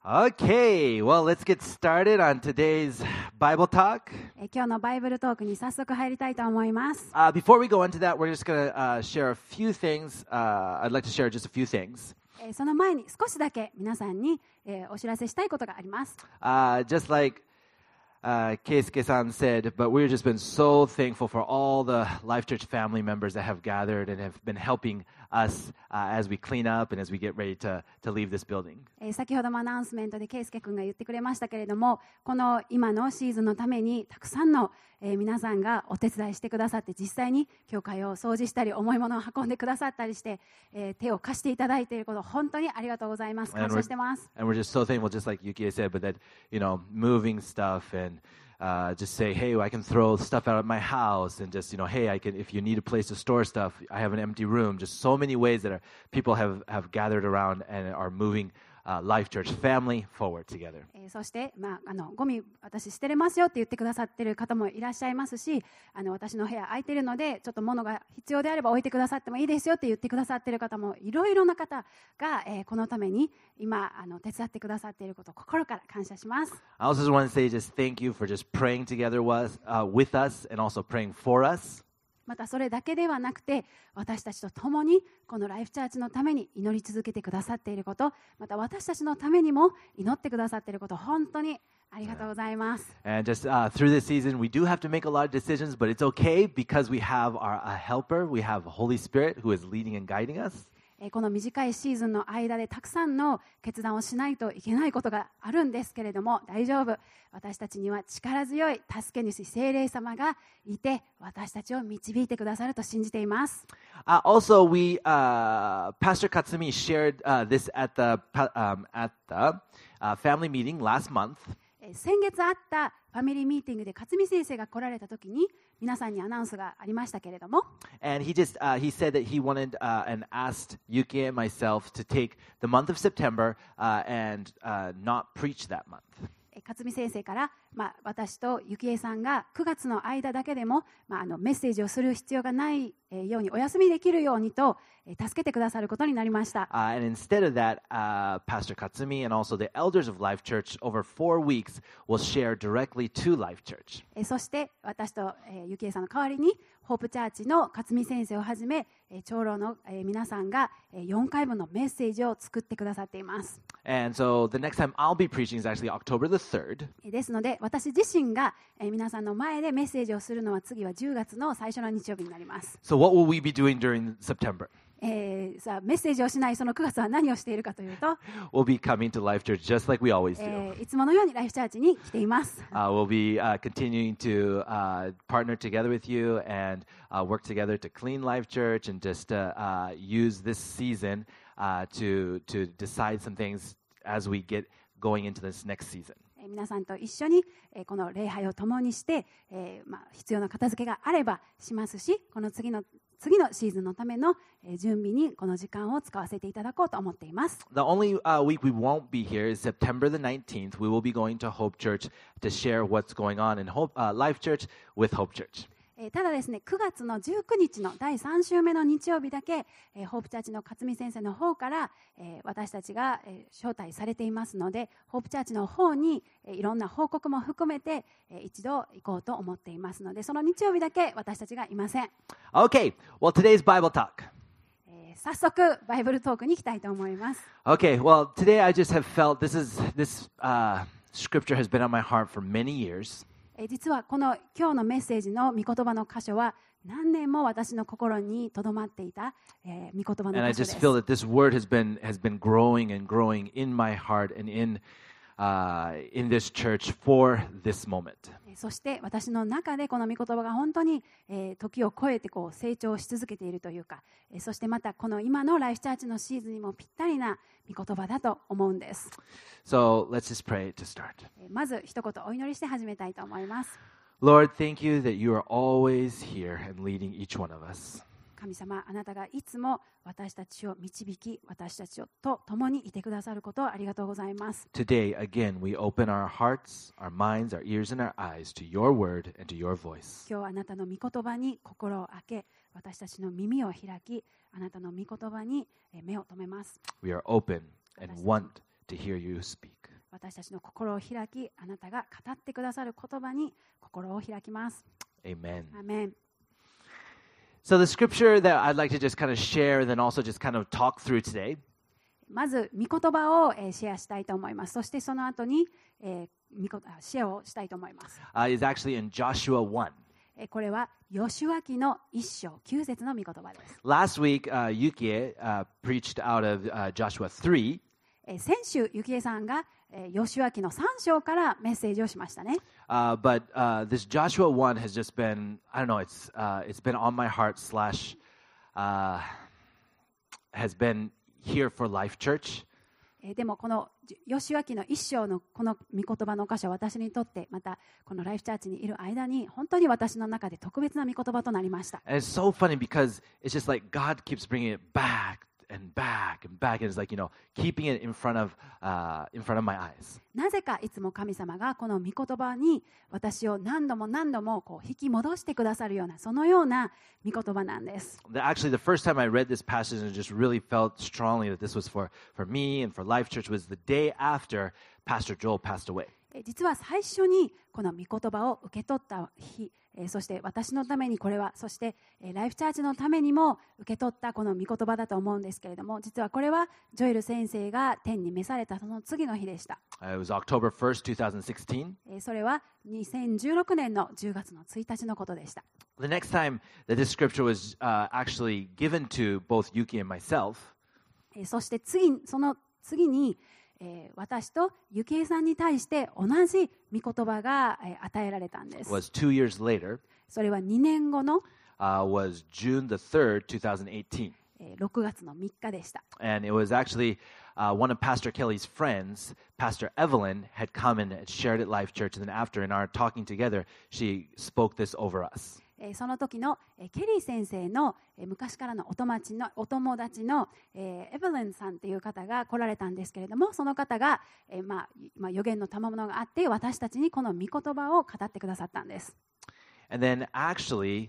Okay, well, let's get started on today's Bible talk. 今日のバイブルトークに早速入りたいと思います。 Before we go into that, we're just going to share a few things. I'd like to share just a few things. その前に少しだけ皆さんに、お知らせしたいことがあります。 Just like Keisuke-san said, but we've just been so thankful for all the Life Church family members that have gathered and have been helping us as we clean up and as we get ready to leave this building. 先ほどもアナウンスメントで圭介君が言ってくれましたけれども、この今のシーズンのためにたくさんの、皆さんがお手伝いしてくださって、実際に教会を掃除したり重いものを運んでくださったりして、手を貸していただいていること、本当にありがとうございます。感謝してます。 And we're just so thankful, just like Yukie said, but that, moving stuff and just say, hey, I can throw stuff out of my house, and just, hey, I can, if you need a place to store stuff, I have an empty room. Just so many ways that people have gathered around and are moving Life Church family forward together. そして、ゴミ私捨てれますよって言ってくださっている方もいらっしゃいますし、私の部屋空いてるのでちょっと物が必要であれば置いてくださってもいいですよって言ってくださっている方もいろいろな方が、このために今手伝ってくださっていることを心から感謝します。 I also just want to say just thank you for just praying together with us and also praying for us. またそれだけではなくて、私たちと共にこのライフチャーチのために祈り続けてくださっていること、また私たちのためにも祈ってくださっていること、本当にありがとうございます。 And just through this season, we do have to make a lot of decisions, but it's okay because we have a helper, we have the Holy Spirit who is leading and guiding us. この短いシーズンの間でたくさんの決断をしないといけないことがあるんですけれども、大丈夫。私たちには力強い助け主聖霊様がいて、私たちを導いてくださると信じています。 Also, Pastor Katsumi shared this at the family meeting last month. 先月あったファミリーミーティングで勝見先生が来られたときに皆さんにアナウンスがありましたけれども、 And he said that he wanted and asked Yuki and myself to take the month of September and not preach that month. 勝見先生から、私と幸恵さんが9月の間だけでも、メッセージをする必要がないようにお休みできるようにと助けてくださることになりました。 And instead of that, Pastor Katsumi and also the elders of Life Church over 4 weeks will share directly to Life Church. そして私と幸恵さんの代わりにホープチャーチの勝見先生をはじめ長老の皆さんが4回分のメッセージを作ってくださっています。 And so the next time I'll be preaching is actually October the 3rd. ですので私自身が皆さんの前でメッセージをするのは次は10月の最初の日曜日になります。 So what will we be doing during September? さあメッセージをしないその9月は何をしているかというと、 We'll be coming to Life Church just like we always do. いつものようにライフチャーチに来ています。 We'll be continuing to partner together with you and work together to clean Life Church and just use this season to decide some things as we get going into this next season. 皆さんと一緒にこの礼拝を共にして、必要な片付けがあればしますし、この次のシーズンのための準備にこの時間を使わせていただこうと思っています。 The only week we won't be here is September the 19th. We will be going to Hope Church to share what's going on in Life Church with Hope Church. ただですね、9月の19日の第3週目の日曜日だけ、ホープチャーチの勝見先生の方から、私たちが、招待されていますので、ホープチャーチの方に、いろんな報告も含めて、一度行こうと思っていますので、その日曜日だけ私たちがいません。 Okay, well today's Bible talk. 早速バイブルトークに行きたいと思います。 Okay, well today I just have felt this scripture has been on my heart for many years. 実はこの今日のメッセージの御言葉の箇所は何年も私の心に留まっていた、御言葉の And I 箇所で just す。 feel that this word has been growing and growing in my heart and in this church for this moment. そして私の中でこの御言葉が本当に、時を超えてこう成長し続けているというか、そしてまたこの今のライフチャーチのシーズンにもぴったりな御言葉だと思うんです。 So let's just pray to start. まず一言お祈りして始めたいと思います。 Lord, thank you that you are always here and leading each one of us. 神様、あなたがいつも私たちを導き、私たちと共にいてくださることをありがとうございます。 Today, again, we open our hearts, our minds, our ears, and our eyes to your word and to your voice. 今日あなたの御言葉に心を開け、私たちの耳を開き、あなたの御言葉に目を留めます。 We are open and want to hear you speak. 私たちの心を開き、あなたが語ってくださる言葉に心を開きます。 Amen. アーメン。 So the scripture that I'd like to just kind of share and then also just kind of talk through today まず御言葉をシェアしたいと思います。そしてその後にシェアをしたいと思います。 is actually in Joshua 1. これはヨシュア記の1章9節の御言葉です。 Last week, Yukie preached out of Joshua 3. 先週ゆきえさんがヨシュア記の3章からメッセージをしましたね。 But this Joshua 1 has just been, I don't know, it's been on my heart slash has been here for Life Church. でもこのヨシュア記の1章のこの御言葉の箇所は私にとってまたこのライフチャーチにいる間に本当に私の中で特別な御言葉となりました。 And it's so funny because it's just like God keeps bringing it back and back and back. And it's like, keeping it in front of my eyes. なぜかいつも神様がこの御言葉に私を何度も何度もこう引き戻してくださるようなそのような御言葉なんです。 Actually, the first time I read this passage and just really felt strongly that this was for me and for Life Church was the day after Pastor Joel passed away. 実は最初にこの御言葉を受け取った日、そして私のためにこれは、そしてライフチャーチのためにも受け取ったこの御言葉だと思うんですけれども、実はこれはジョエル先生が天に召されたその次の日でした。 It was October 1st, 2016. それは2016年の10月の1日のことでした。 The next time that this scripture was actually given to both Yuki and myself そしてその次に私とゆきえさんに対して同じ御言葉が与えられたんです。 was 2 years later, それは2年後の was June the 3rd, 2018. 6月の3日でした。 And it was actually one of Pastor Kelly's friends, Pastor Evelyn, had come and shared at Life Church. And then after, in our talking together, she spoke this over us. その時のケリー先生の昔からのお友達のエヴェリンさんという方が来られたんですけれども、その方が予言の賜物があって私たちにこの御言葉を語ってくださったんです。 And then actually,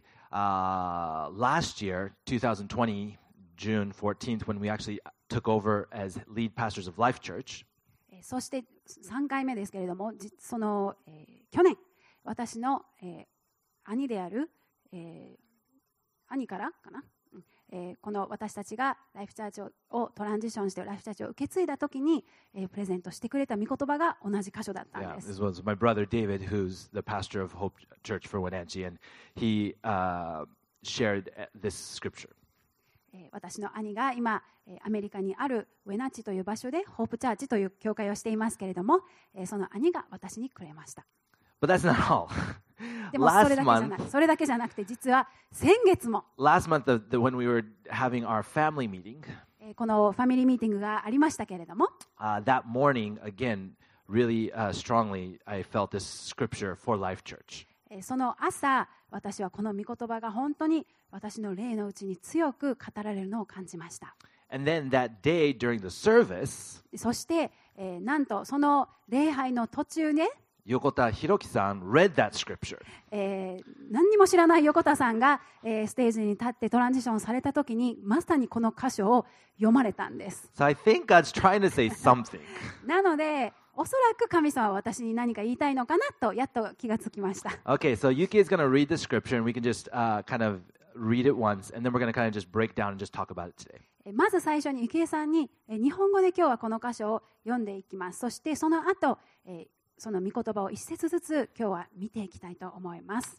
last year, 2020, June 14th, when we actually took over as lead pastors of Life Church, そして3回目ですけれども、去年私の兄である兄からかな、この私たちがライフチャーチをトランジションしてライフチャーチを受け継いだ時にプレゼントしてくれた御言葉が同じ箇所だったんです。 this was my brother David, who's the pastor of Hope Church for Wenatchee, and he shared this scripture. 私の兄が今アメリカにあるウェナッチという場所でホープチャーチという教会をしていますけれども、その兄が私にくれました。 But that's not all. でもそれだけじゃなくて実は先月も Last month, when we were having our family meeting, このファミリーミーティングがありましたけれども、 that morning, again, really strongly, I felt this scripture for Life Church. その朝私はこの御言葉が本当に私の霊のうちに強く語られるのを感じました。 And then that day during the service, そして、なんとその礼拝の途中ね、 Yokota Hiroki-san read that scripture. 何にも知らない横田さんが、ステージに立ってトランジションされた時にまさにこの箇所を読まれたんです。 So I think God's trying to say something. なのでおそらく神様は私に何か言いたいのかなとやっと気がつきました。 Okay, so Yuki is going to read the scripture and we can just kind of read it once and then we're going to kind of just break down and just talk about it today. まず最初にゆきえさんに日本語で今日はこの箇所を読んでいきます。そしてその後、その御言葉を一節ずつ今日は見ていきたいと思います。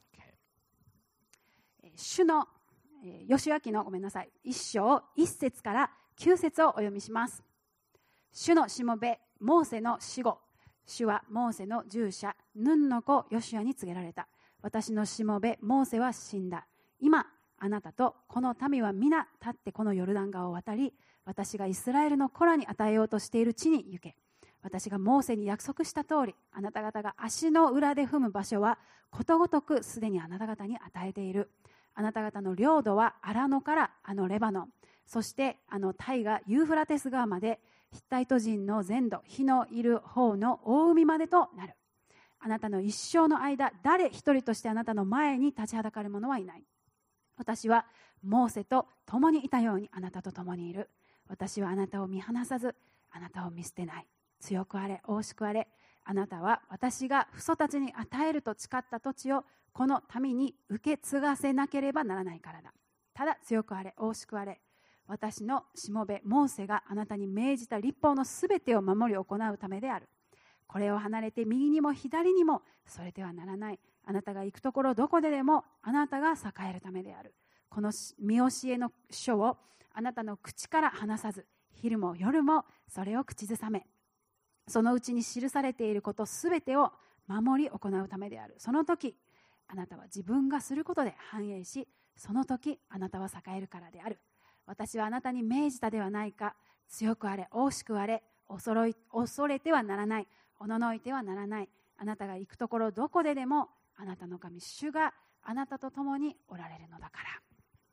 主のヨシュア記の1章1節から9節をお読みします。主のしもべモーセの死後、主はモーセの従者ヌンの子ヨシュアに告げられた。私のしもべモーセは死んだ。今あなたとこの民は皆立ってこのヨルダン川を渡り、私がイスラエルの子らに与えようとしている地に行け。私がモーセに約束した通り、あなた方が足の裏で踏む場所はことごとくすでにあなた方に与えている。あなた方の領土はアラノからレバノン、そして大河ユーフラテス川まで、ヒッタイト人の全土、火のいる方の大海までとなる。あなたの一生の間、誰一人としてあなたの前に立ちはだかる者はいない。私はモーセと共にいたようにあなたと共にいる。私はあなたを見放さず、あなたを見捨てない。 強くあれ、大しくあれ。あなたは私が父祖たちに与えると誓った土地をこの民に受け継がせなければならないからだ。ただ強くあれ、大しくあれ。私のしもべモーセがあなたに命じた律法のすべてを守り行うためである。これを離れて右にも左にもそれてはならない。あなたが行くところどこででもあなたが栄えるためである。この見教えの書をあなたの口から離さず、昼も夜もそれを口ずさめ、そのうちに記されていることすべてを守り行うためである。その時あなたは自分がすることで繁栄し、その時あなたは栄えるからである。私はあなたに命じたではないか。強くあれ、大しくあれ。恐れてはならない。おののいてはならない。あなたが行くところどこででもあなたの神主があなたと共におられるのだから。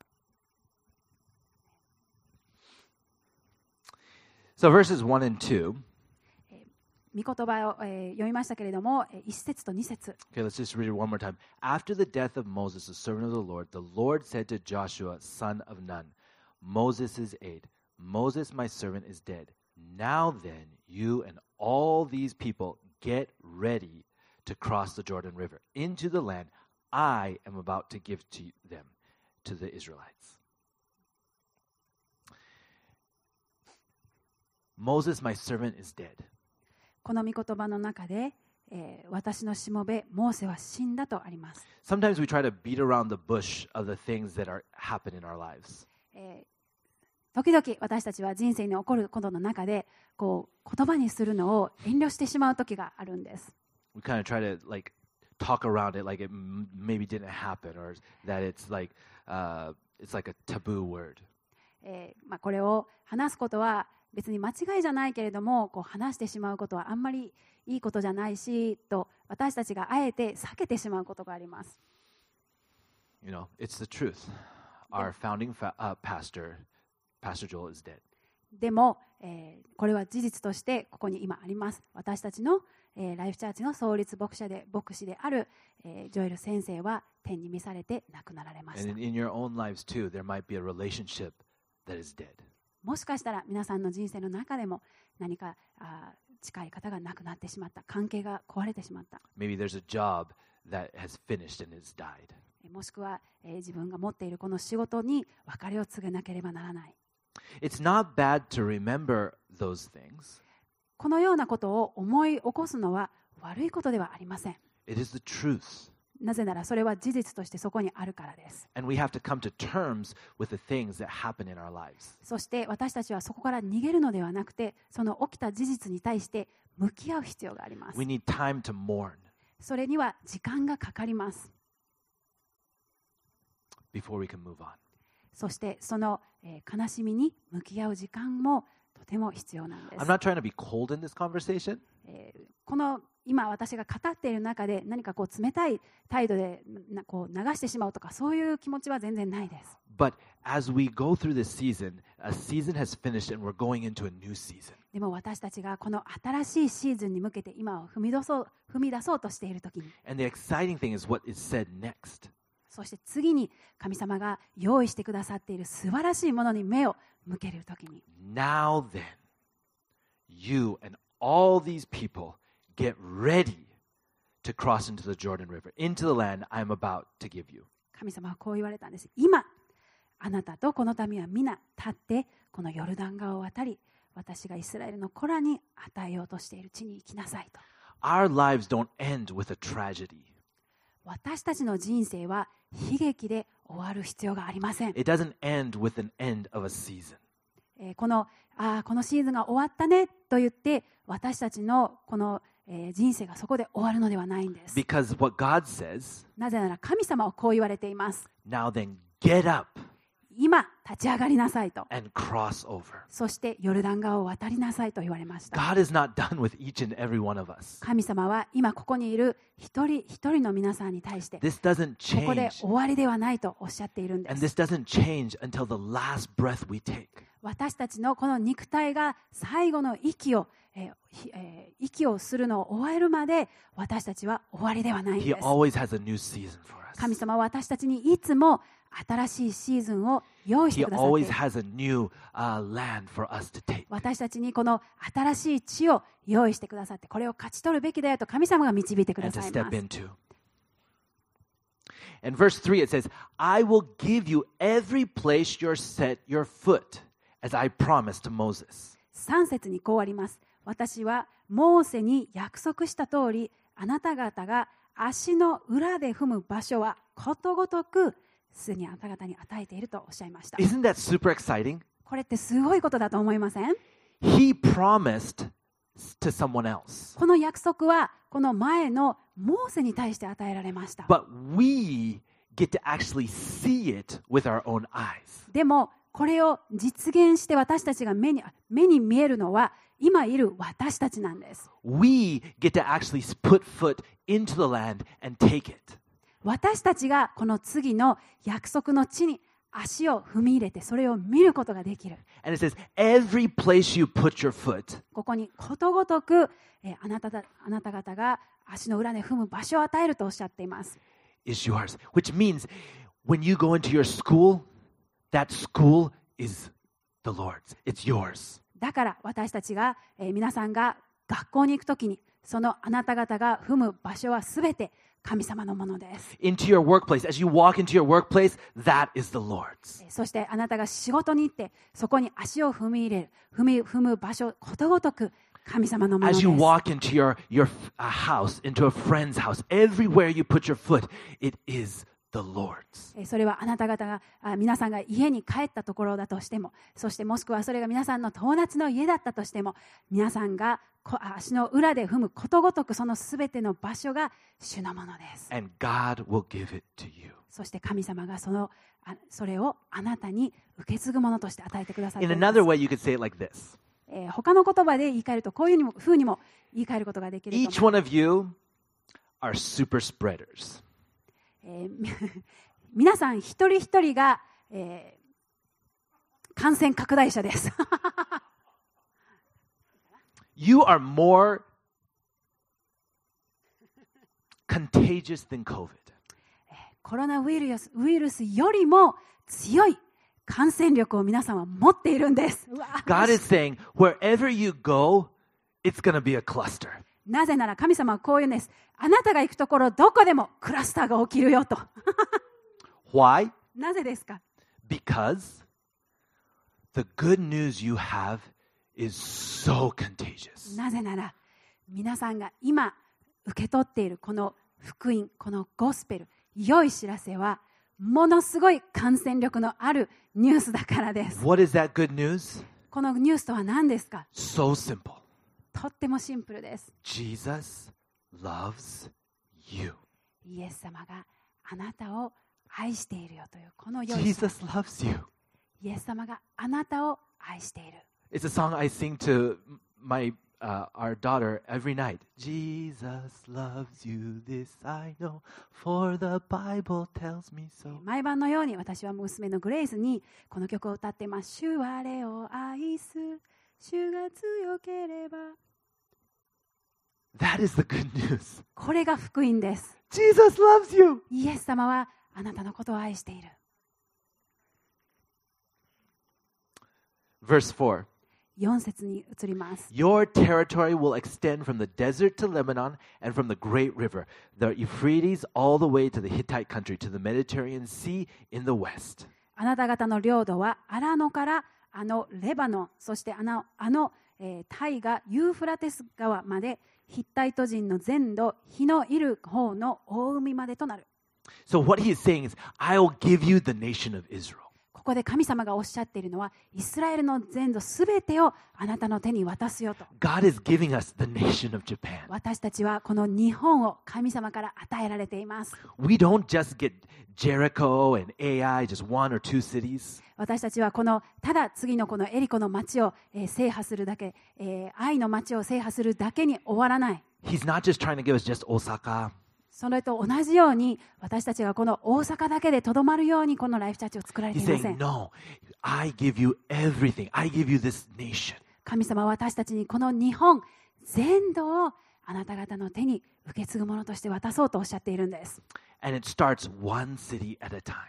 So verses 1 and 2. 御言葉を、読みましたけれども、1節と2節。 Okay, let's just read it one more time. After the death of Moses, the servant of the Lord said to Joshua, son of Nun, Moses' aide, Moses, my servant, is dead. Now then, you and all these people get ready to cross the Jordan River into the land I am about to give to them, to the Israelites. Moses, my servant, is dead. この御言葉の中で、私のしもべモーセは死んだとあります。 Sometimes we try to beat around the bush of the things that happen in our lives. 時々私たちは人生に起こることの中でこう言葉にするのを遠慮してしまう時があるんです。 We kind of try to like talk around it like it maybe didn't happen or that it's like a taboo word. これを話すことは別に間違いじゃないけれども、こう話してしまうことはあんまりいいことじゃないしと私たちがあえて避けてしまうことがあります。 You know, it's the truth. Our founding pastor Joel is dead. でも、これは事実としてここに今あります。私たちの、ライフチャーチの創立牧師である、ジョエル先生は天に召されて亡くなられました。 And in your own lives too, there might be a relationship that is dead. もしかしたら皆さんの人生の中でも何か近い方が亡くなってしまった、関係が壊れてしまった。 Maybe there's a job that has finished and has died. もしくは、自分が持っているこの仕事に別れを告げなければならない。 It's not bad to remember those things. このようなことを思い起こすのは悪いことではありません。 It is the truth. なぜならそれは事実としてそこにあるからです。 And we have to come to terms with the things that happen in our lives. そして私たちはそこから逃げるのではなくて、その起きた事実に対して向き合う必要があります。 We need time to mourn それには時間がかかります。 before we can move on. そしてその、悲しみに向き合う時間もとても必要なんです。 I'm not trying to be cold in this conversation. この今私が語っている中で何かこう冷たい態度でこう流してしまうとかそういう気持ちは全然ないです。 But as we go through this season, a season has finished and we're going into a new season. でも私たちがこの新しいシーズンに向けて今を踏み出そうとしているときに、 And the exciting thing is what is said next. そして次に神様が用意してくださっている素晴らしいものに目を向けるときに、 Now then, you and all these people get ready to cross into the Jordan River, into the land I am about to give you. 神様はこう言われたんです。今あなたとこの民は皆立ってこのヨルダン川を渡り、私がイスラエルの子らに与えようとしている地に行きなさいと。 Our lives don't end with a tragedy. 私たちの人生は悲劇で終わる必要がありません。 It doesn't end with an end of a season. このシーズンが終わったねと言って私たちのこの、人生がそこで終わるのではないんです。 Because what God says, なぜなら神様はこう言われています。 now then get up 今立ち上がりなさいと。 and cross over. そしてヨルダン川を渡りなさいと言われました。 God is not done with each and every one of us. 神様は今ここにいる一人一人の皆さんに対して This doesn't ここで change. 終わりではないとおっしゃっているんで And す。 this doesn't change until the last breath we take. 私たちのこの肉体が最後の息をするのを終えるまで私たちは終わりではないん He です。 always has a new season for us. 神様は私たちにいつも新しいシーズンを用意して He くださってい always る。 has a new land for us to take 私たちにこの新しい地を用意してくださって、これを勝ち取るべきだよと神様が導いてくだ and to さい step ます。 into. In verse 3 it says, I will give you every place you set your foot, as I promised to Moses. 3節にこうあります。私はモーセに約束した通り、あなた方が足の裏で踏む場所はことごとくすでにあなた方に与えているとおっしゃいました。 Isn't that super exciting? これってすごいことだと思いません？ He promised to someone else. この約束はこの前のモーセに対して与えられました。 But we get to actually see it with our own eyes. でもこれを実現して私たちが目に見えるのは今いる私たちなんです。 We get to actually put foot into the land and take it. 私たちがこの次の約束の地に足を踏み入れてそれを見ることができる。 And it says, every place you put your foot, ここにことごとくあなた方が足の裏で踏む場所を与えるとおっしゃっています。 is yours. Which means when you go into your school, that school is the Lord's. It's yours. だから私たちが、皆さんが学校に行くときにそのあなた方が踏む場所はすべて神様のものです。 Into your workplace, as you walk into your workplace, that is the Lord's. そしてあなたが仕事に行ってそこに足を踏み入れる踏む場所ことごとく神様のもので As す。 you walk into your house, into a friend's house, everywhere you put your foot, it is the Lord's. それはあなた方が皆さんが家に帰ったところだとしても、そしてもしくはそれが皆さんの友達の家だったとしても、皆さんが足の裏で踏むことごとくそのすべての場所が主のものです。 And God will give it to you. そして神様がそれをあなたに受け継ぐものとして与えてくださって In います。 another way, you could say it like this. 他の言葉で言い換えるとこういうふうにも言い換えることができると思います。 Each one of you are super spreaders. 皆さん一人一人が、感染拡大者です。 You are more contagious than COVID. コロナウイルスよりも強い感染力を皆さんは持っているんです。うわ God is saying, wherever you go, it's going to be a cluster. なぜなら神様はこう言うんです。あなたが行くところどこでもクラスターが起きるよと。 Why? なぜですか？ Because the good news you have is so contagious. なぜなら皆さんが今受け取っているこの福音、このゴスペル、良い知らせはものすごい感染力のあるニュースだからです。 What is that good news? このニュースとは何ですか？ So simple. とってもシンプルです。 Jesus loves you. イエス様があなたを愛しているよというこの良い知ら Jesus せ。 loves you. イエス様があなたを愛している。 It's a song I sing to our daughter every night. Jesus loves you, this I know, for the Bible tells me so. 毎晩のように私は娘のグレイスにこの曲を歌っています。主は我を愛す、主が強ければ。 That is the good news. これが福音です。 Jesus loves you. イエス様はあなたのことを愛している。 Verse 4. 4節に移ります。 Your territory will extend from the desert to Lebanon and from the great river, the Euphrates, all the way to the Hittite country, to the Mediterranean Sea in the west. あなた方の領土はアラノからレバノン、そして大河ユーフラテス川までヒッタイト人の全土、日のいる方の大海までとなる。 So what he is saying is, I'll give you the nation of Israel. ここで神様がおっしゃっているのは、イスラエルの全土すべてをあなたの手に渡すよと。 God is giving us the nation of Japan. 私たちはこの日本を神様から与えられています。 We don't just get Jericho and Ai, just one or two cities. 私たちはただ次のこのエリコの町を制覇するだけ、愛の町を制覇するだけに終わらない。 He's not just trying to give us just Osaka. それと同じように私たちがこの大阪だけでとどまるようにこのライフチャーチを作られて He's いませ saying, ん。 no, I give you everything. I give you this nation. 神様は私たちにこの日本全土をあなた方の手に受け継ぐものとして渡そうとおっしゃっているんです。 And it starts one city at a time.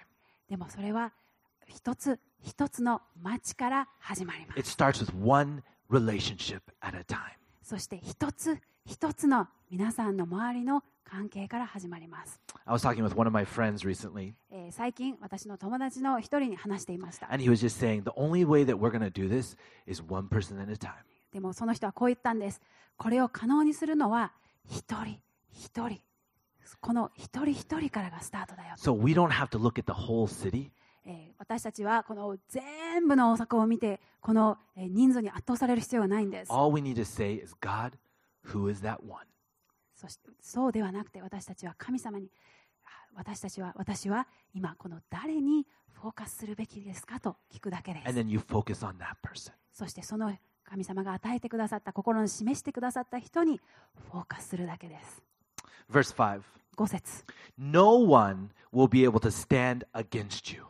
でもそれは一つ一つの町から始まりま It す。 starts with one relationship at a time. そして一つ一つの皆さんの周りの関係から始まります。 I was talking with one of my friends recently, 最近私の友達の一人に話していました。 and he was just saying the only way that we're going to do this is one person at a time. でもその人はこう言ったんです。これを可能にするのは一人一人、この一人一人からがスタートだよ。 So we don't have to look at the whole city. 私たちはこの全部の大阪を見てこの人数に圧倒される必要がないんです。 All we need to say is, God, who is that one? そしてそうではなくて私たちは神様に私は今この誰にフォーカスするべきですかと聞くだけで And す。 then you focus on that person. そしてその神様が与えてくださった心に示してくださった人にフォーカスするだけです。 Verse 5. 5節 No one will be able to stand against you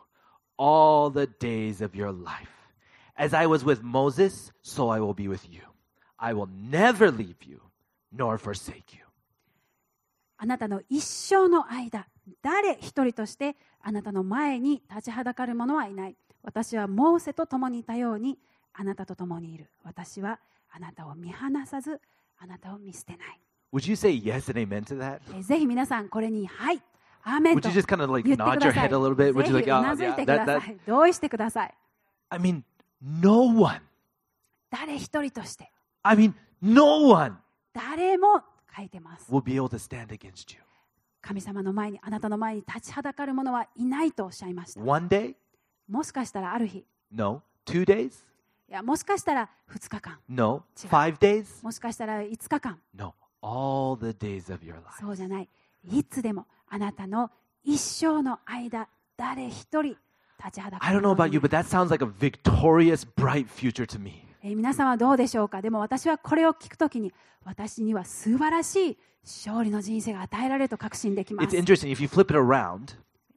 all the days of your life. As I was with Moses, so I will be with you. I will never leave you nor forsake you. あなたの一生の間、誰一人としてあなたの前に立ちはだかる者はいない。私はモーセと共にいたようにあなたと共にいる。私はあなたを見放さず、あなたを見捨てない。 Would you say yes and amen to that? ぜひ皆さんこれにはいアーメン Would と you 言 just kind of って like くだ nod さ your い。 head a little bit? ぜ Would ひ you like, う oh, なずい yeah, てくだ that, さい。同意してください。 I mean, no one. 誰一人として I mean, no one 誰も書いてます。 will be able to stand against you. 神様の前にあなたの前に立ちはだかる者はいないとおっしゃいました。 One day? もしかしたらある日、 No. 2 days? いやもしかしたら2日間、 No. 違う。 5 days? もしかしたら5日間、 No. All the days of your life. そうじゃない。いつでもあなたの一生の間、誰一人立ちはだか I る don't know 者はい about you, ない but that sounds like a victorious, bright future to me. 皆さんはどうでしょうか。でも私はこれを聞くときに私には素晴らしい勝利の人生が与えられると確信できま It's す。 interesting. If you flip it around,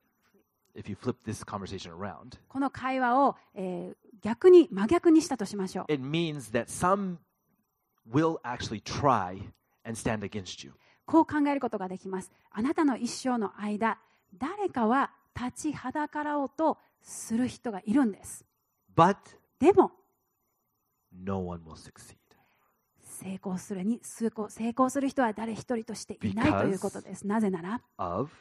if you flip this conversation around, この会話を、真逆にしたとしましょう。 it means that some will actually try and stand against you. こう考えることができます。あなたの一生の間、誰かは立ちはだかろうとする人がいるんです。 But でも no one will succeed. 成功する人は誰一人としていないということです。なぜなら Of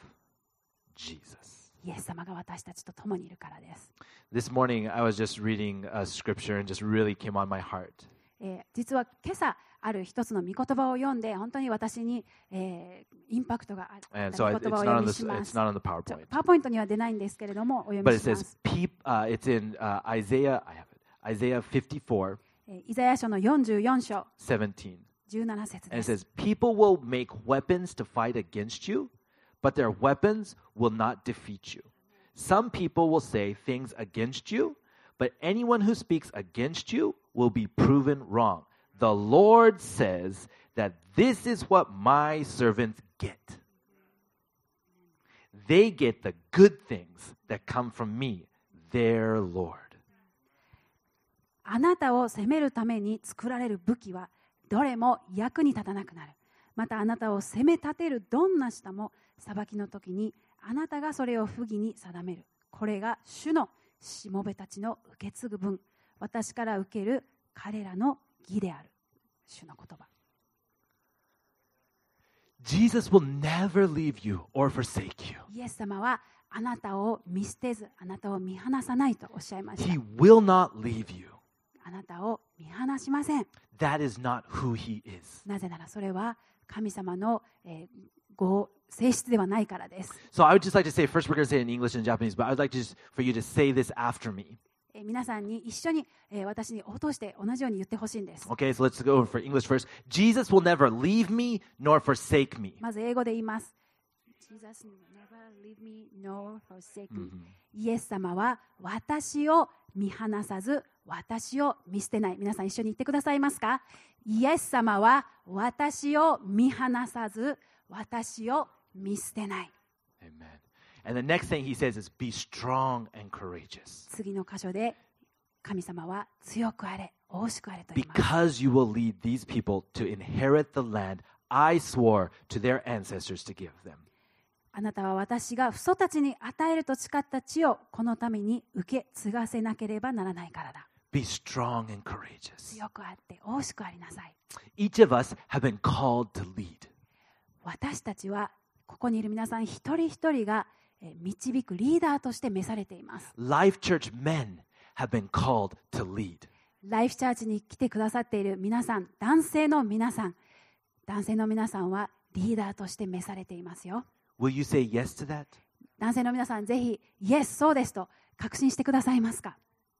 Jesus. イエス様が私たちと共にいるからです。 This morning, I was just reading a scripture and just really came on my heart. 実は今朝ある一つの御言葉を読んで本当に私に、インパクトがあった And 御 so 言 it's 葉をお not 読 on み the しま it's す。 not on the PowerPoint, パワーポイントには出ないんですけれどもお読 but み it しま says す。 it's in Isaiah. I have it. Isaiah 54, イザヤ書の44章 17. 17節 And で it す。 says, people will make weapons to fight against you, but their weapons will not defeat you. Some people will say things against you, but anyone who speaks against you will be proven wrong. The Lord says that this is what my servants get. They get the good things that come from me, their Lord. あなたを責めるために作られる武器はどれも役に立たなくなる。またあなたを責め立てるどんな舌も裁きの時にあなたがそれを不義に定める。これが主のしもべたちの受け継ぐ分、私から受ける彼らの義である。主の言葉。 Jesus will never leave you or forsake you. イエス様はあなたを見捨てず、あなたを見放さないとおっしゃいました。 He will not leave you. あなたを見放しません。 That is not who he is. なぜならそれは神様の、性質ではないからです。 So I would just like to say, first we're going to say it in English and Japanese, but I'd like just for you to say this after me. 皆さんに一緒に、私に応答して同じように言ってほしいんです。 Okay, so let's go for English first. Jesus will never leave me nor forsake me. まず英語で言います。Jesus never leave me nor forsake me. イエス様は私を見放さず、私を見捨てない。皆さん一緒に言ってくださいますか？イエス様は私を見放さず、私を見捨てない。 Amen. And the next thing he says is be strong and courageous 次の箇所で神様は強くあれ、大しくあれと言います。 because you will lead these people to inherit the land I swore to their ancestors to give them. あなたは私が父祖たちに与えると誓った地をこのために受け継がせなければならないからだ。 Be strong and courageous. 強くあって大しくありなさい。 Each of us have been called to lead. 私たちはここにいる皆さん一人一人が導くリーダーとして召されています。 Life Church men have been called to lead. ライフチャーチに来てくださっている皆さん、男性の皆さんはリーダーとして召されていますよ。 Will you say yes to that? 男性の皆さん、ぜひ、イエス、そうですと確信してくださいますか？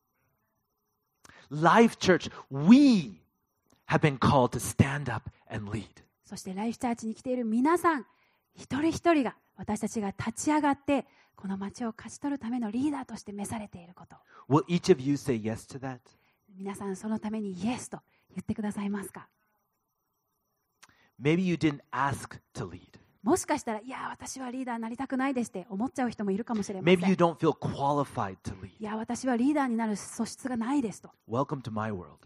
Life Church, we have been called to stand up and lead. そしてライフチャーチに来ている皆さん、一人一人が、私たちが立ち上がって、この町を勝ち取るためのリーダーとして召されていること。 Will each of you say yes to that? 皆さん、そのためにイエスと言ってくださいますか？ Maybe you didn't ask to lead. もしかしたら、いや、私はリーダーになりたくないですって思っちゃう人もいるかもしれません。 Maybe you don't feel qualified to lead. いや、私はリーダーになる素質がないですと。 Welcome to my world.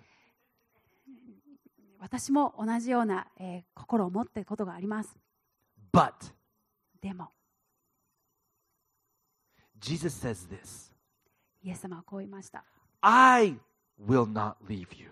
私も同じような、心を持っていることがあります。 But でも、 Jesus says this, イエス様はこう言いました。 I will not leave you.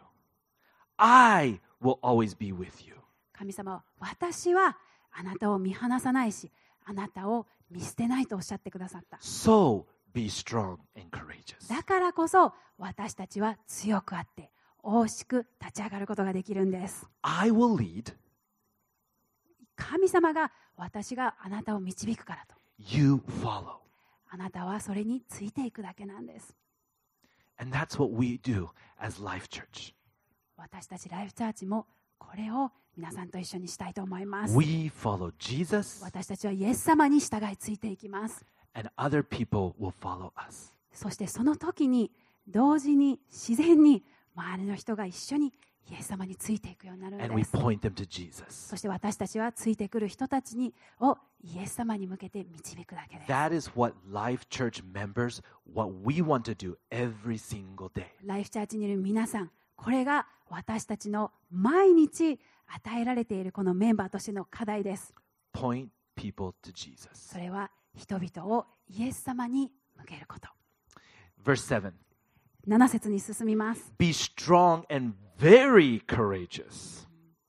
I will always be with you. 神様は、私はあなたを見放さないし、あなたを見捨てないとおっしゃってくださった。 So be strong and courageous. だからこそ、私たちは強くあって、大しく立ち上がることができるんです。 I will lead, 神様が私があなたを導くからと。 you follow. あなたはそれについていくだけなんです。 And that's what we do as Life Church. 私たちライフチャーチもこれを皆さんと一緒にしたいと思います。 We follow Jesus, 私たちはイエス様に従いついていきます。 and other people will follow us. そしてその時に同時に自然に周りの人が一緒にイエス様についていくようになるん And で we す。 point them to Jesus. そして私たちはついてくる人たちをイエス様に向けて導くだけです。 That is what Life Church members, what we want to do every single day. ライフチャーチにいる皆さん、これが私たちの毎日与えられているこのメンバーとしての課題です。 Point people to Jesus. それは人々をイエス様に向けること。 Verse 7. 7節に進みます。 Be strong and very courageous.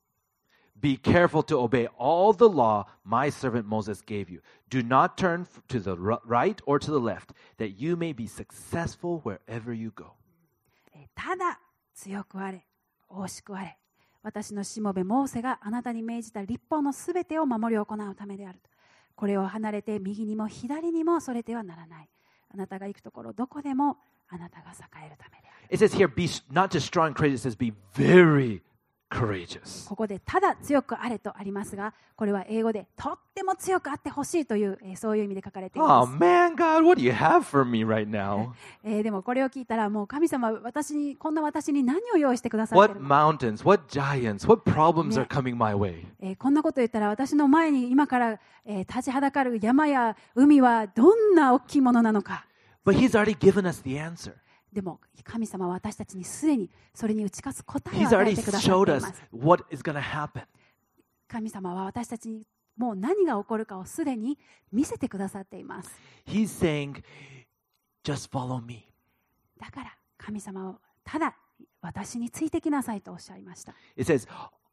Be careful to obey all the law my servant Moses gave you. Do not turn to the right or to the left, that you may be successful wherever you go. ただ強くあれ、大しくあれ。私のしもべモーセがあなたに命じた律法のすべてを守り行うためであると。これを離れて右にも左にもそれてはならない。あなたが行くところどこでもあなたが栄えるためである。 It says here, be not just strong and courageous, it says be very courageous. ここでただ強くあれとありますが、これは英語でとっても強くあってほしいという、そういう意味で書かれていま Oh す。 man, God, what do you have for me right now? でもこれを聞いたらもう神様こんな私に何を用意してくださって What るの、 mountains, what giants, what problems are coming my way? こんなこと言ったら私の前に今から、立ちはだかる山や海はどんな大きいものなのか。 But he's already given us the answer. でも神様は私たちにすでにそれに打ち勝つ答えを He's 与え already てくださっ showed てい us ます。 what is going to happen. 神様は私たちにもう何が起こるかをすでに見せてくださっています。 He's saying, just follow me. だから神様はただ私についてきなさいとおっしゃいました。 It says,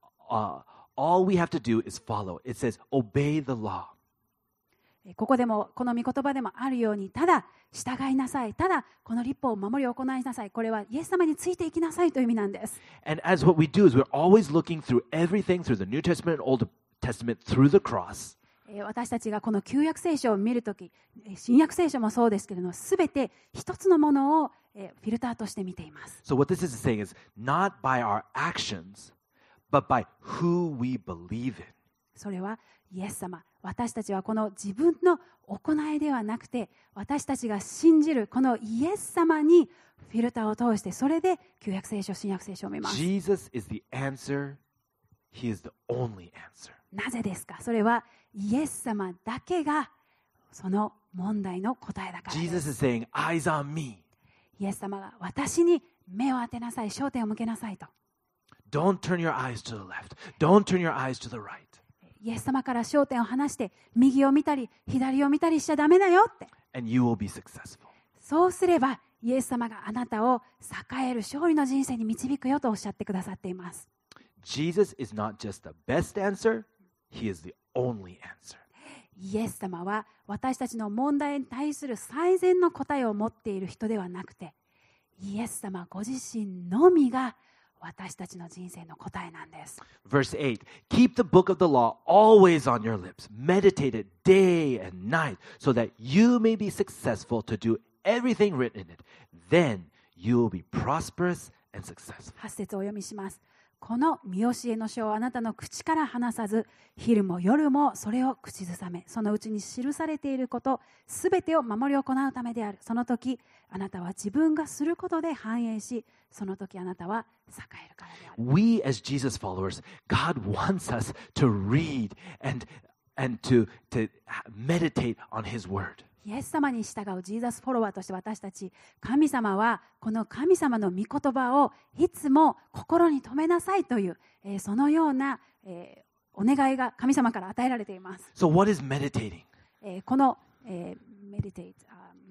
all we have to do is follow. It says, obey the law. ここでもこの御言葉でもあるように、ただ従いなさい、ただこの律法を守り行いなさい、これはイエス様についていきなさいという意味なんです。 And as what we do is we're always looking through everything through the New Testament and Old Testament through the cross. 私たちがこの旧約聖書を見るとき、新約聖書もそうですけれども、すべて一つのものをフィルターとして見ています。 So what this is saying is not by our actions, but by who we believe in. それはイエス様、私たちはこの自分の行いではなくて、私たちが信じるこのイエス様にフィルターを通して、それで旧約聖書、新約聖書を見ます。 Jesus is the answer. He is the only answer. なぜですか？それはイエス様だけがその問題の答えだからです。 Jesus is saying, eyes on me. イエス様が私に目を当てなさい、焦点を向けなさいと。 Don't turn your eyes to the left. Don't turn your eyes to the right. イエス様から焦点を離して右を見たり左を見たりしちゃダメだよって。 and you will be successful. そうすればイエス様があなたを栄える勝利の人生に導くよとおっしゃってくださっています。 Jesus is not just the best answer, he is the only answer. イエス様は私たちの問題に対する最善の答えを持っている人ではなくて、イエス様ご自身のみが私たちの人生の答えなんです。 Verse 8, keep the book of the law always on your lips. Meditate it day and night so that you may be successful to do everything written in it. Then you will be prosperous and successful. 8節をお読みします。この見教えの書をあなたの口から離さず、昼も夜もそれを口ずさめ、そのうちに記されていることすべてを守り行うためである。その時あなたは自分がすることで繁栄し、その時あなたは栄えるからである。 We as Jesus followers, God wants us to read and to meditate on his word. イエス様に従うジーザスフォロワーとして私たち、神様はこの神様の御言葉をいつも心に留めなさいという、そのような、お願いが神様から与えられています。 So what is meditating? この、メディテイト、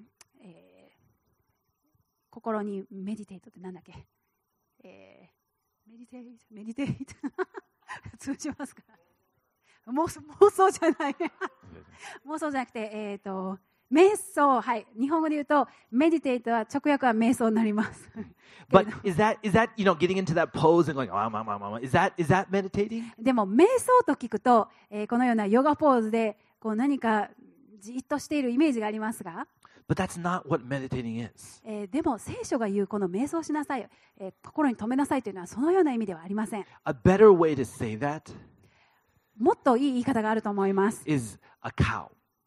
心にメディテイトってなんだっけ、メディテイト通じますか？妄想じゃない妄想じゃなくて、瞑想、はい、日本語で言うとメディテイトは直訳は瞑想になります。 But is that getting into that pose and going, is that meditating? でも瞑想と聞くと、このようなヨガポーズでこう何かじっとしているイメージがありますが、 But that's not what meditating is. でも聖書が言うこの瞑想しなさい、心に留めなさいというのはそのような意味ではありません。 A better way to say that もっといい言い方があると思います。 is a cow.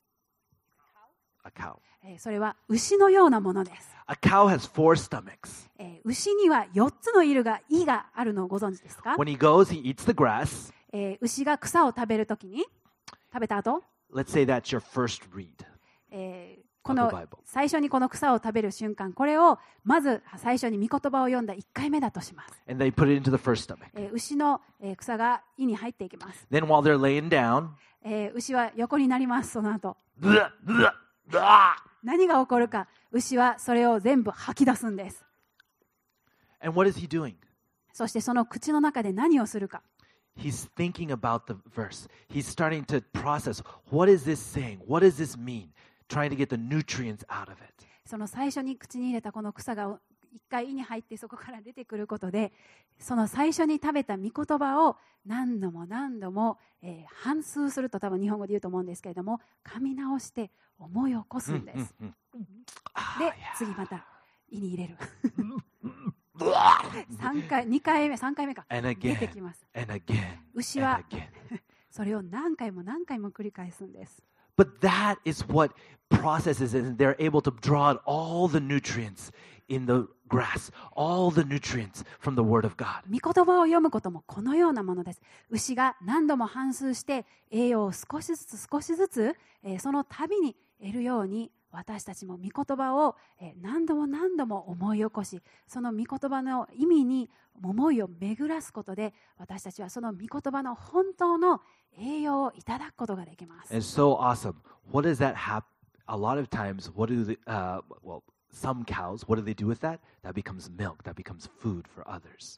A cow. それは牛のようなものです。 A cow has 4 stomachs. 牛には4つの胃があるのをご存知ですか？ When he goes, he eats the grass. 牛が草を食べるときに、食べた後、 Let's say that's your first read. この最初にこの草を食べる瞬間、これをまず最初に御言葉を読んだ1回目だとします。 And they put it into the first stomach. 牛の草が胃に入っていきます。 Then while they're laying down, 牛は横になります。その後 blah, blah, blah. 何が起こるか、牛はそれを全部吐き出すんです。 And what is he doing? そしてその口の中で何をするか。 He's thinking about the verse. He's starting to process, what is this saying? What does this mean? Trying to get the nutrients out of it. その最初に口に入れたこの草が一回胃に入ってそこから出てくることで、その最初に食べた御言葉を何度も何度も、反芻すると多分日本語で言うと思うんですけれども、噛み直して思い起こすんです。で、次また胃に入れる。3回目か。 And 出て again, きます。 and again, 牛は and again. それを何回も何回も繰り返すんです。 But that is what processes it, and they're able to draw out all the nutrients in the grass, all the nutrients from the Word of God. 御言葉を読むこともこのようなものです。牛が何度も反芻して栄養を少しずつ、その度に得るように、私たちも御言葉を何度も何度も思い起こし、その御言葉の意味に思いを巡らすことで、私たちはその御言葉の本当の栄養をいただくことができます。 And so awesome. What does that happen? A lot of times, some cows, what do they do with that? That becomes milk. That becomes food for others.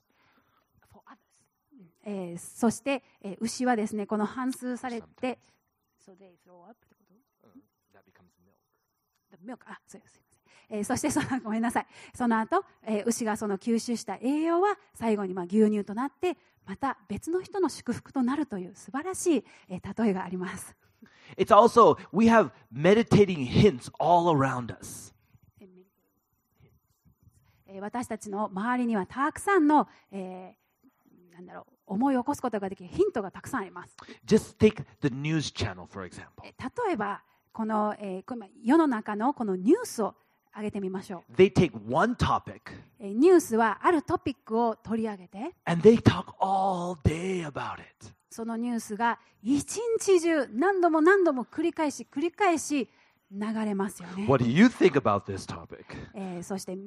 そして、牛はですね、この反芻されて、so they throw up ってこと？ That becomes milk. The milk そうです。そしてごめんなさい。その後、牛がその吸収した栄養は最後に牛乳となって、また別の人の祝福となるという素晴らしい例えがあります。 It's also, we have meditating hints all around us. 私たちの周りにはたくさんの、思い起こすことができるヒントがたくさんあります。 Just take the news channel, for example. 例えば、この世の中のこのニュースを上げてみましょう。 They take one topic ニュースはあるトピックを取り上げて、 and they talk all day about it. そのニュースが一日中何度も何度も繰り返し流れますよね。 What do you think about this topic? そして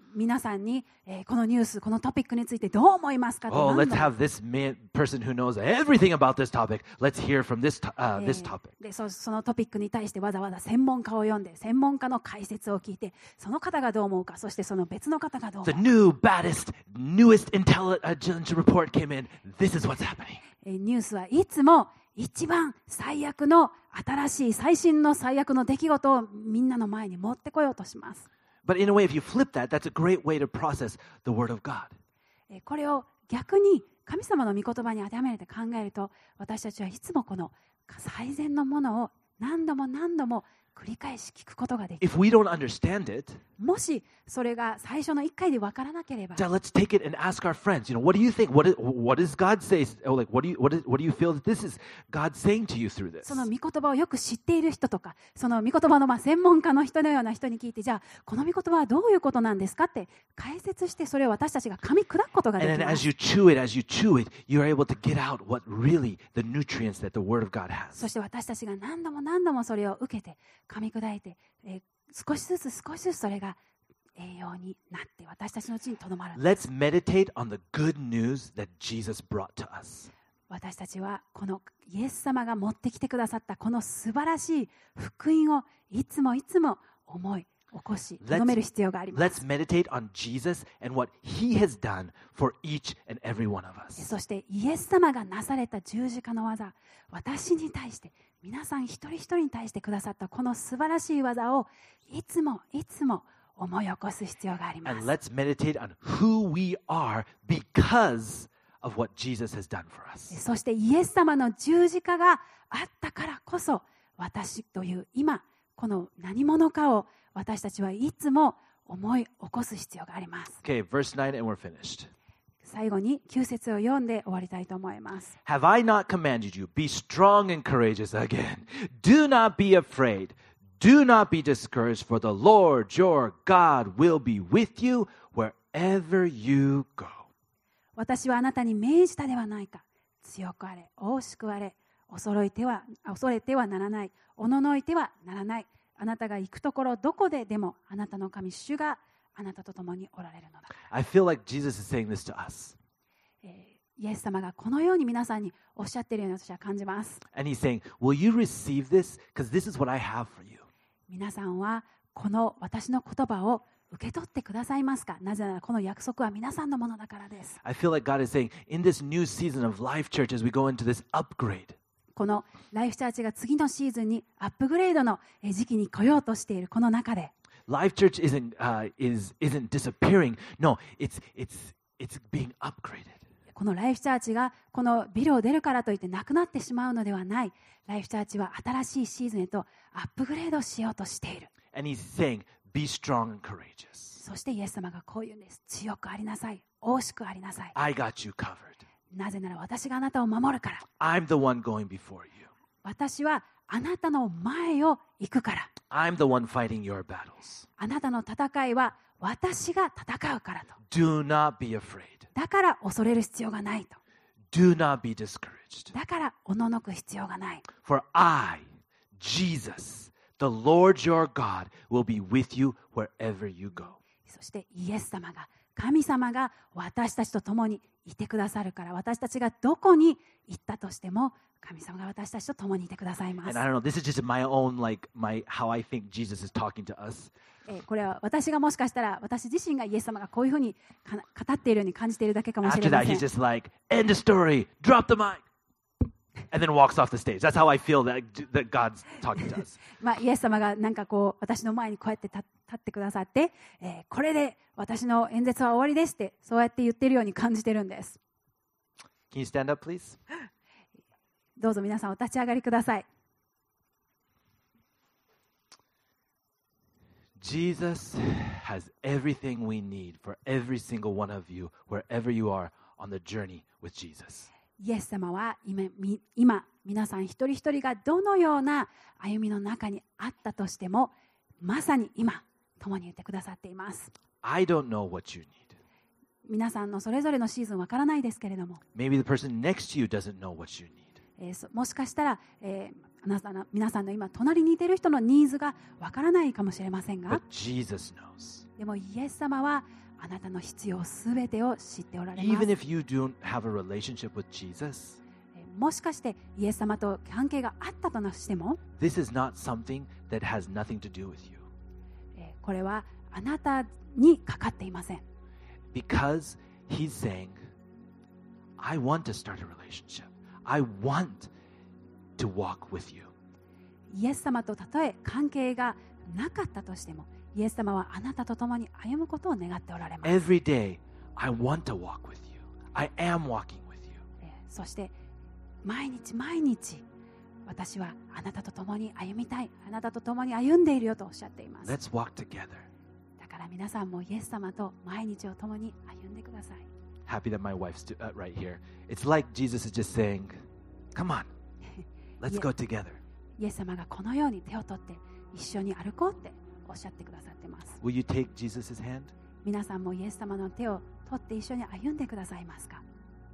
皆さんに、このニュース、このトピックについてどう思いますかと Oh, 何 let's 度も have this person who knows everything about this topic. Let's hear from this topic. でそのトピックに対してわざわざ専門家を読んで専門家の解説を聞いてその方がどう思うかそしてその別の方がどう思 The うか new, baddest, newest intelligence report came in. This is what's happening. ニュースはいつも一番最悪の新しい最新の最悪の出来事をみんなの前に持ってこようとします。 But in a way, if you flip that, that's a great way to process the Word of God. これを逆に神様の御言葉に当てはめて考えると私たちはいつもこの最善のものを何度も何度も繰り返し聞くことができる。 If we don't understand it, もしそれが最初の1回で分からなければ let's take it and ask our friends. What do you think? What does God say? Or like, what do you feel that this is God saying to you through this? その御言葉をよく知っている人とかその御言葉の専門家の人のような人に聞いてじゃあこの御言葉はどういうことなんですかって解説してそれを私たちが噛み砕くことができ And then ま as す。 you chew it, you're able to get out what really the nutrients that the Word of God そ has. して私たちが何度も何度もそれを受けて噛み砕いて、少しずつそれが栄養になって私たちのうちにとどまる。 Let's meditate on the good news that Jesus brought to us. 私たちはこのイエス様が持ってきてくださったこの素晴らしい福音をいつも思い起こしとどめる必要があります。 Let's meditate on Jesus and what He has done for each and every one of us. そしてイエス様がなされた十字架の技、私に対して皆さん一人一人に対してくださったこの素晴らしい技をいつも思い起こす必要がありま And す。 let's meditate on who we are because of what Jesus has done for us. そしてイエス様の十字架があったからこそ私という今この何者かを私たちはいつも思い起こす必要があります。 Okay, verse 9 and we're finished. 最後に9節を読んで終わりたいと思います。 Have I not commanded you? Be strong and courageous again. Do not be afraid. Do not be discouraged, for the Lord your God will be with you wherever you go. 私はあなたに命じたではないか。強くあれ、大しくあれ、恐れてはならない。おののいてはならない。あなたが行くところどこででもあなたの神主があなたと共におられるのだ。 I feel like Jesus is saying this to us. イエス様がこのように皆さんにおっしゃっているように私は感じます。 And he's saying, will you receive this? Because this is what I have for you. 皆さんはこの私の言葉を受け取ってくださいますか？なぜならこの約束は皆さんのものだからです。 I feel like God is saying, in this new season of Life Church, as we go into this upgrade, このライフチャーチが次のシーズンにアップグレードの時期に来ようとしているこの中で Life Church isn't disappearing. No, it's being upgraded. このライフチャーチがこのビルを出るからといってなくなってしまうのではない。ライフチャーチは新しいシーズンへとアップグレードしようとしている。 And he's saying, be strong and courageous. そしてイエス様がこう言うんです。強くありなさい。大しくありなさい。 I got you covered. なぜなら私があなたを守るから。 I'm the one going before you. 私はあなたの前を行くから。 I'm the one fighting your battles. あなたの戦いは私が戦うからと。 Do not be afraid. だから恐れる必要がないと。 Do not be discouraged. だからおののく必要がない。 For I, Jesus, the Lord your God, will be with you wherever you go. そしてイエス様が神様が私たちと共にいてくださるから私たちがどこに行ったとしても神様が私たちと共にいてくださいます And I don't know, this is just my own, how I think Jesus is talking to us. これは私がもしかしたら私自身がイエス様がこういうふうに語っているように感じているだけかもし After れま that, せ he's ん just like, end of story, drop the mic, and then walks off the stage. That's how I feel that God's talking to us. イエス様がなんかこう私の前にこうやって立ってくださって、これで私の演説は終わりですってそうやって言っているように感じているんです。 Can you stand up, please? どうぞ皆さんお立ち上がりください。 Jesus has everything we need for every single one of you, wherever you are on the journey with Jesus. イエス様は今皆さん一人一人がどのような歩みの中にあったとしてもまさに今共にいてくださっています。 I don't know what you need. 皆さんのそれぞれのシーズンわからないですけれども、 Maybe the person next to you doesn't know what you need. もしかしたら、皆さんの今隣にいている人のニーズがわからないかもしれませんが、 But Jesus knows. でもイエス様はあなたの必要すべてを知っておられます。 Even if you don't have a relationship with Jesus, もしかしてイエス様と関係があったとしても、 this is not something that has nothing to do with you. これはあなたにかかっていません。 Because he's saying, I want to start a relationship. I want to walk with you. イエス様とたとえ関係がなかったとしても、イエス様はあなたと共に歩むことを願っておられます。 Every day, I want to walk with you. I am walking with you. そして毎日毎日私はあなたと共に歩みたい、あなたと共に歩んでいるよとおっしゃっています。 Let's walk together. だから皆さんもイエス様と毎日を共に歩んでください。 Happy that my wife's right here. It's like Jesus is just saying, come on, let's go together. イエス様がこのように手を取って一緒に歩こうっておっしゃってくださっています。 Will you take Jesus' hand? 皆さんもイエス様の手を取って一緒に歩んでくださいますか？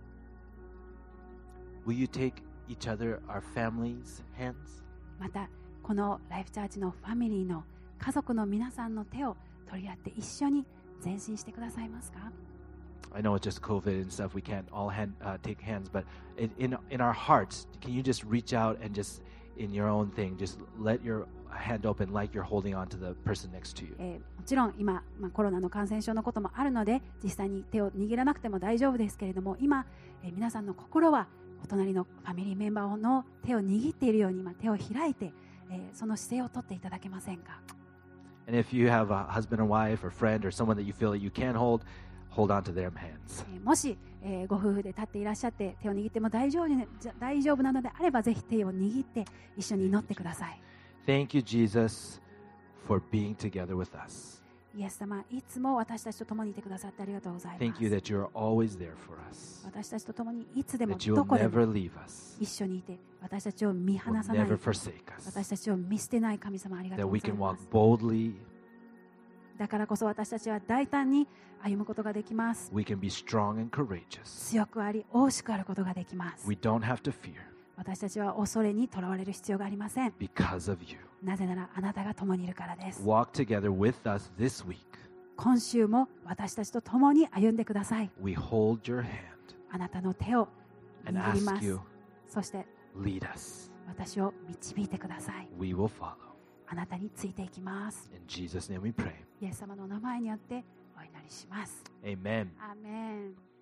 Will you take each other, our families' hands? またこのライフチャーチのファミリーの家族の皆さんの手を取り合って一緒に前進してくださいますか？ I know it's just COVID and stuff. We can't all take hands, but in our hearts, can you just reach out and just in your own thing, just let your hand open like you're holding on to the person next to you. もちろん今、コロナの感染症のこともあるので実際に手を握らなくても大丈夫ですけれども、今、皆さんの心はお隣のファミリーメンバーの手を握っているように今手を開いて、その姿勢をとっていただけませんか？ And if you have a husband or wife or friend or someone that you feel that you can hold on to their hands. もし、ご夫婦で立っていらっしゃって手を握っても大丈夫なのであればぜひ手を握って一緒に祈ってください。 Thank you, Jesus, for being together with us. イエス様、いつも私たちと共にいてくださってありがとうございます。 Thank you that you're always there for us. 私たちと共にいつでも That you'll どこで never も leave us. 一緒にいて私たちを見放 Will さない never forsake us. 私たちを見捨てない神様ありがと That うご we ざい can ま walk す。 boldly. だからこそ私たちは大胆に歩むことができます。 We can be strong and courageous. 強くあり大しくあることができます。 We don't have to fear 私たちは恐れにとらわれる必要がありません。 because of you. なぜならあなたが共にいるからです。 Walk together with us this week. 今週も私たちと共に歩んでください。 We hold your hand あなたの手を and 握りま ask す you, そして lead us. 私を導いてください。 We will follow. あなたについていきます。 In Jesus' name we pray. イエス様のお名前によってお祈りします。 Amen. アーメン。